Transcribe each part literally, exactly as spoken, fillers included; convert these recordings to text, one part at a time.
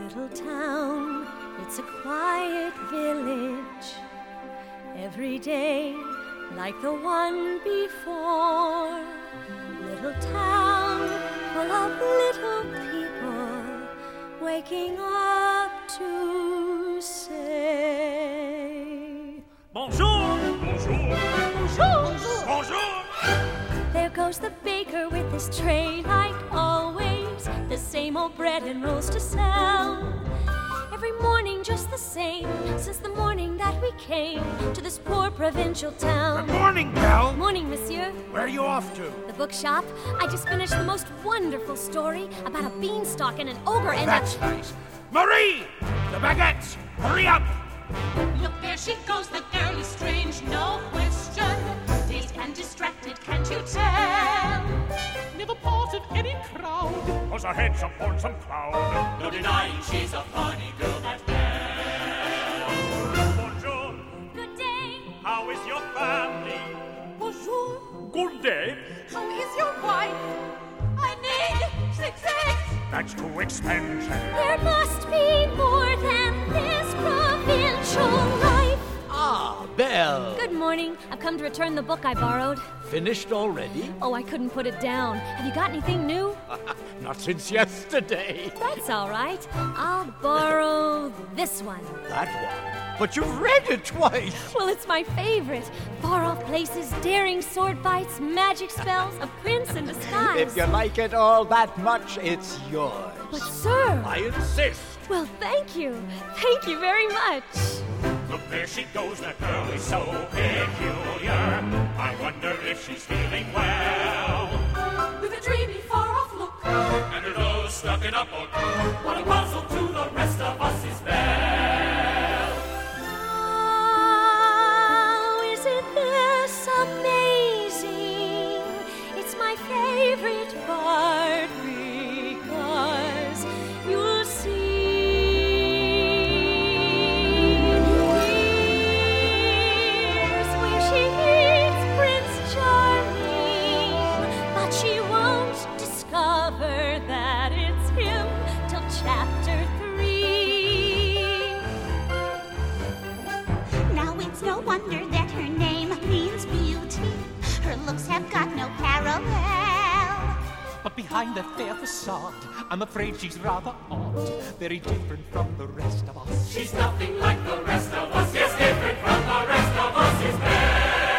little town, it's a quiet village. Every day, like the one before. Little town full of little people waking up to say Bonjour! Bonjour! Bonjour! Bonjour! There goes the baker with his tray like always. The same old bread and rolls to sell. Every morning just the same, since the morning that we came to this poor provincial town. Good morning, Belle. Morning, monsieur. Where are you off to? The bookshop. I just finished the most wonderful story about a beanstalk and an ogre and That's a... nice. Marie! The baguettes! Hurry up! Look, there she goes, the girl is strange, no question. Dazed and distracted, can't you tell? Never part of any crowd. Cause her head's up on some cloud. No denying she's a funny girl, that Belle. Bonjour! Good day. How is your family? Bonjour, Good day. how is your wife? I need six eggs. That's too expensive. There must be more than this provincial life. Ah, Belle. Good morning. I've come to return the book I borrowed. Finished already? Oh, I couldn't put it down. Have you got anything new? Not since yesterday. That's all right. I'll borrow this one. That one. But you've read it twice. Well, it's my favorite. Far-off places, daring sword fights, magic spells, a prince in disguise. If you like it all that much, it's yours. But, sir... I insist. Well, thank you. Thank you very much. Look, there she goes, that girl is so peculiar. I wonder if she's feeling well. With a dreamy, far-off look. And her nose stuck in a book. What a puzzle to the rest of us is Belle. Oh, isn't this amazing? It's my favorite part because you'll see. Here's where she meets Prince Charming, but she won't discover that it's him till chapter three. Now it's no wonder that her name means beauty. Her looks have got no parallel. But behind that fair facade, I'm afraid she's rather odd. Very different from the rest of us. She's nothing like the rest of us. Yes, different from the rest of us is Belle.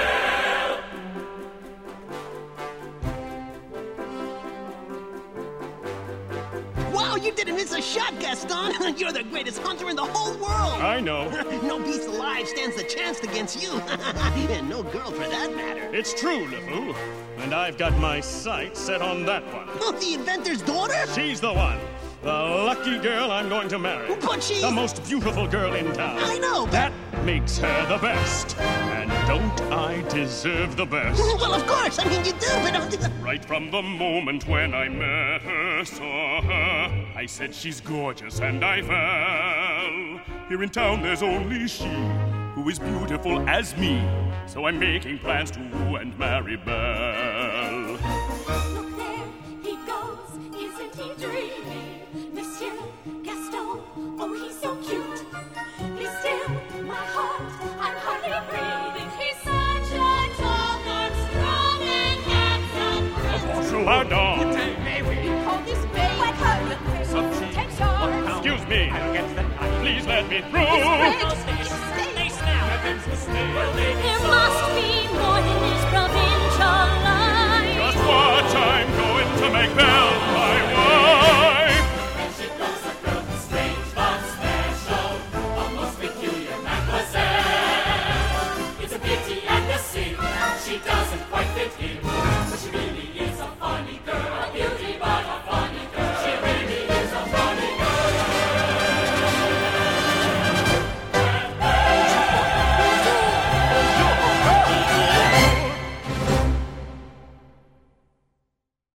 Wow, you didn't miss a shot, Gaston. You're the greatest hunter in the whole world. I know. No beast alive stands a chance against you. And no girl for that matter. It's true, LeFou. And I've got my sights set on that one. Oh, the inventor's daughter? She's the one. The lucky girl I'm going to marry. But she's... The most beautiful girl in town. I know, but... That makes her the best. And don't I deserve the best? Well, of course. I mean, you do, but... Right from the moment when I met her, saw her, I said she's gorgeous and I fell. Here in town there's only she who is beautiful as me. So I'm making plans to woo and marry Belle. Look there, he goes, isn't he dreamy? Monsieur Gaston, oh he's so cute. He's still my heart, I'm hardly breathing. He's such a tall, dark, strong and handsome prince. Bonjour, madame. May we call this babe? What hurt? Some cheese. Ten yards. Excuse me. I'll get the knife. Please let me It's through. great.